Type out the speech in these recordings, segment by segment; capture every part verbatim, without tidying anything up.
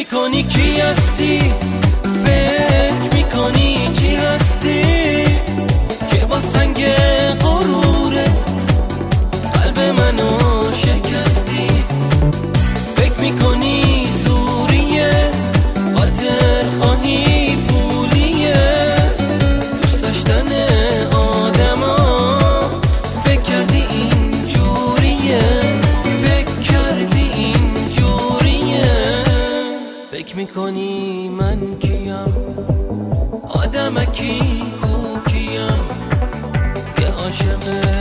میکنی کی هستی، فکر میکنی چی هستی که با سنگ غرورت قلب منو شکستی. فکر میکنی زوریه، خاطر خواهی پولیه، دوست داشتن آدما فکر کردی این جوریه، فکر کردی این جوریه. فکر میکنی من کیم، آدمکی کوکیم، یه عاشق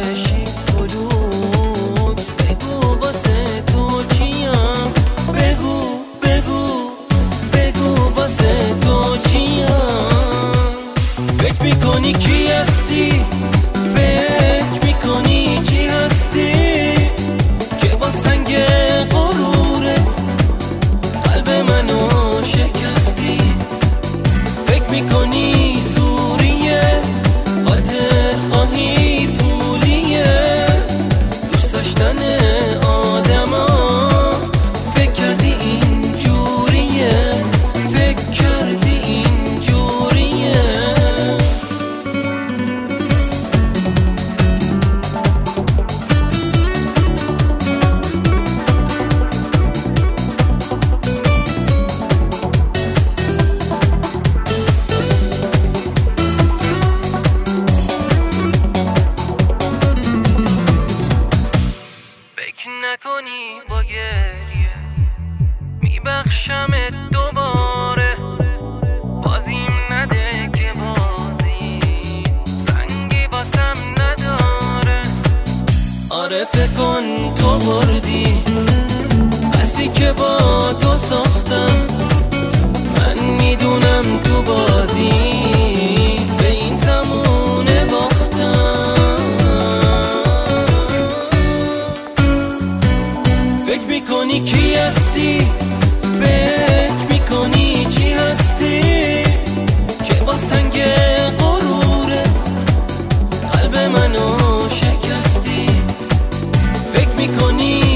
شیکولوکس، بگو واسه تو چیم، بگو بگو بگو واسه تو چیم. فکر میکنی کی هستی، فکر میکنی چی هستی که با سنگ غرورت قلب منو شکستی. فکر میکنی زوریه، خاطر خواهی پولیه، دوست داشتن آدما فکر کردی این جوریه، فکر کردی این جوریه. فکر نکنی با گریه میبخشمت دوباره، بازیم نده که بازی رنگی باسم نداره. آره فکر کن تو بردی بسی که با تو ساختم، من میدونم تو بازی به این زمونه باختم. فکر میکنی کی هستی، فکر میکنی چی هستی که با سنگ غرورت قلب منو شکستی. فکر میکنی